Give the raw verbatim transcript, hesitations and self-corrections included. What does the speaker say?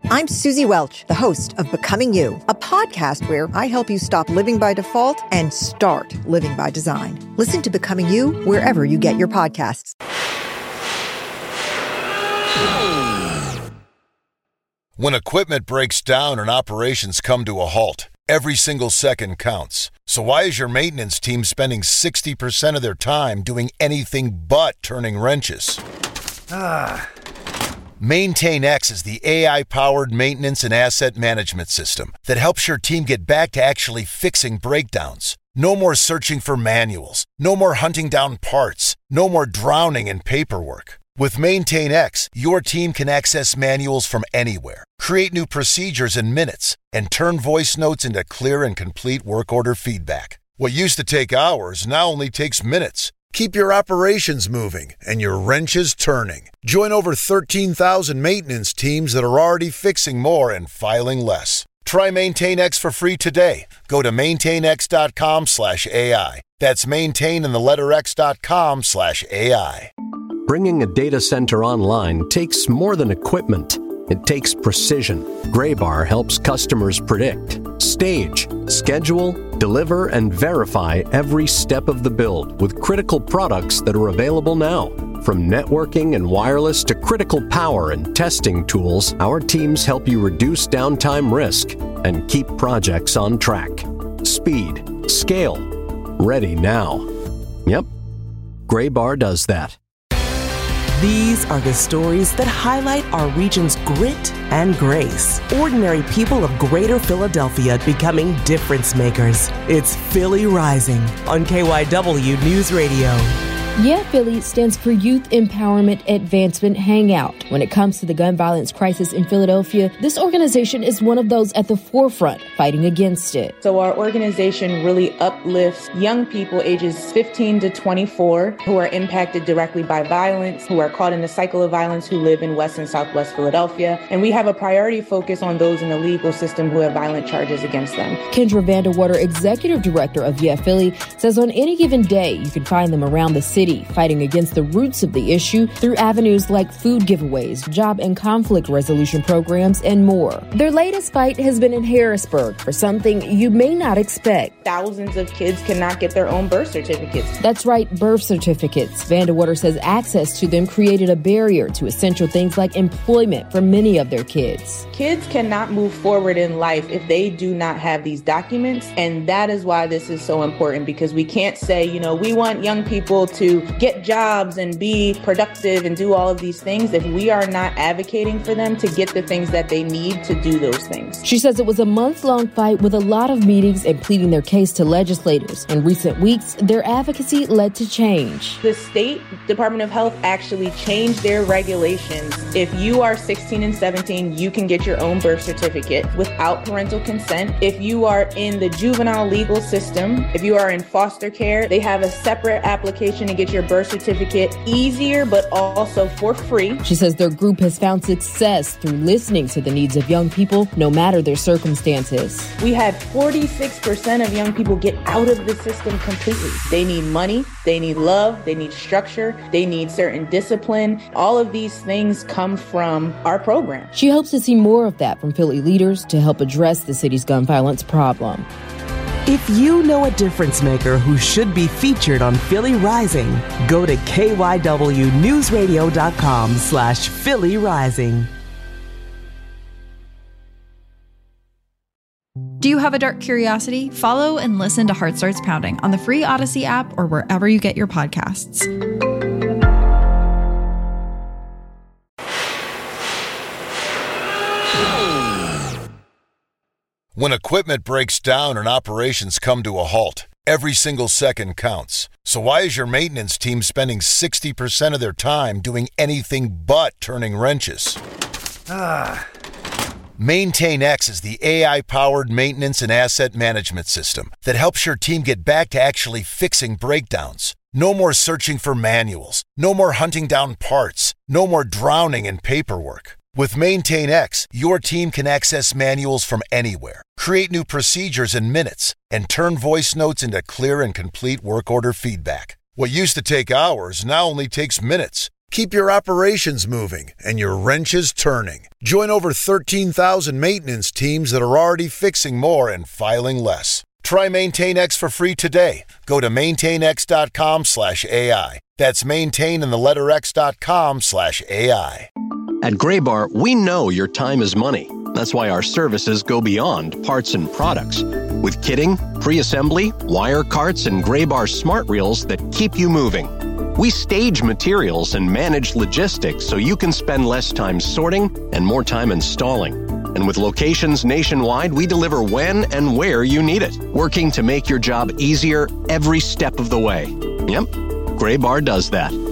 I'm Susie Welch, the host of Becoming You, a podcast where I help you stop living by default and start living by design. Listen to Becoming You wherever you get your podcasts. When equipment breaks down and operations come to a halt, every single second counts. So why is your maintenance team spending sixty percent of their time doing anything but turning wrenches? Ah. MaintainX is the A I-powered maintenance and asset management system that helps your team get back to actually fixing breakdowns. No more searching for manuals. No more hunting down parts. No more drowning in paperwork. With MaintainX, your team can access manuals from anywhere, create new procedures in minutes, and turn voice notes into clear and complete work order feedback. What used to take hours now only takes minutes. Keep your operations moving and your wrenches turning. Join over thirteen thousand maintenance teams that are already fixing more and filing less. Try MaintainX for free today. Go to maintainx.com slash AI. That's maintain in the letter x.com slash AI. Bringing a data center online takes more than equipment. It takes precision. Graybar helps customers predict, stage, schedule, deliver, and verify every step of the build with critical products that are available now. From networking and wireless to critical power and testing tools, our teams help you reduce downtime risk and keep projects on track. Speed, scale, ready now. Yep, Graybar does that. These are the stories that highlight our region's grit and grace. Ordinary people of Greater Philadelphia becoming difference makers. It's Philly Rising on K Y W News Radio. Yeah, Philly stands for Youth Empowerment Advancement Hangout. When it comes to the gun violence crisis in Philadelphia, this organization is one of those at the forefront fighting against it. So our organization really uplifts young people ages fifteen to twenty-four who are impacted directly by violence, who are caught in the cycle of violence, who live in West and Southwest Philadelphia. And we have a priority focus on those in the legal system who have violent charges against them. Kendra Vanderwater, Executive Director of Yeah Philly, says on any given day, you can find them around the city fighting against the roots of the issue through avenues like food giveaways, job and conflict resolution programs, and more. Their latest fight has been in Harrisburg for something you may not expect. Thousands of kids cannot get their own birth certificates. That's right, birth certificates. Vanderwater says access to them created a barrier to essential things like employment for many of their kids. Kids cannot move forward in life if they do not have these documents, and that is why this is so important, because we can't say, you know, we want young people to get jobs and be productive and do all of these things if we are not advocating for them to get the things that they need to do those things. She says it was a month-long fight with a lot of meetings and pleading their case to legislators. In recent weeks, their advocacy led to change. The state Department of Health actually changed their regulations. If you are sixteen and seventeen, you can get your own birth certificate without parental consent. If you are in the juvenile legal system, if you are in foster care, they have a separate application to get your birth certificate easier, but also for free. She says their group has found success through listening to the needs of young people, no matter their circumstances. We had forty-six percent of young people get out of the system completely. They need money, they need love, they need structure, they need certain discipline. All of these things come from our program. She hopes to see more of that from Philly leaders to help address the city's gun violence problem. If you know a difference maker who should be featured on Philly Rising, go to K Y W news radio dot com slash Philly Rising. Do you have a dark curiosity? Follow and listen to Heart Starts Pounding on the free Odyssey app or wherever you get your podcasts. When equipment breaks down and operations come to a halt, every single second counts. So why is your maintenance team spending sixty percent of their time doing anything but turning wrenches? Ah. MaintainX is the A I-powered maintenance and asset management system that helps your team get back to actually fixing breakdowns. No more searching for manuals. No more hunting down parts. No more drowning in paperwork. With MaintainX, your team can access manuals from anywhere, create new procedures in minutes, and turn voice notes into clear and complete work order feedback. What used to take hours now only takes minutes. Keep your operations moving and your wrenches turning. Join over thirteen thousand maintenance teams that are already fixing more and filing less. Try MaintainX for free today. Go to maintainx.com slash AI. That's maintain in the letter x.com slash AI. At Graybar, we know your time is money. That's why our services go beyond parts and products. With kitting, pre-assembly, wire carts, and Graybar smart reels that keep you moving. We stage materials and manage logistics so you can spend less time sorting and more time installing. And with locations nationwide, we deliver when and where you need it, working to make your job easier every step of the way. Yep, Graybar does that.